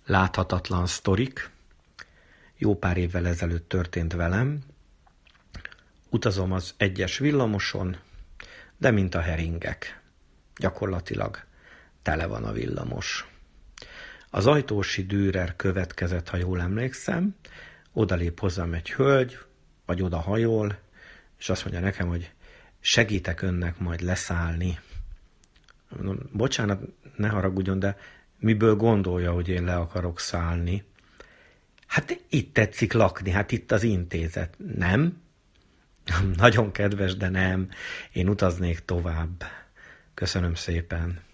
láthatatlan sztorik. Jó pár évvel ezelőtt történt velem. Utazom az 1-es villamoson, de mint a heringek. Gyakorlatilag tele van a villamos. Az ajtósi Dürer következett, ha jól emlékszem, odalép hozzám egy hölgy, vagy oda hajol, és azt mondja nekem, hogy segítek önnek majd leszállni. Bocsánat, ne haragudjon, de miből gondolja, hogy én le akarok szállni? Hát itt tetszik lakni, hát itt az intézet. Nem? Nagyon kedves, de nem. Én utaznék tovább. Köszönöm szépen.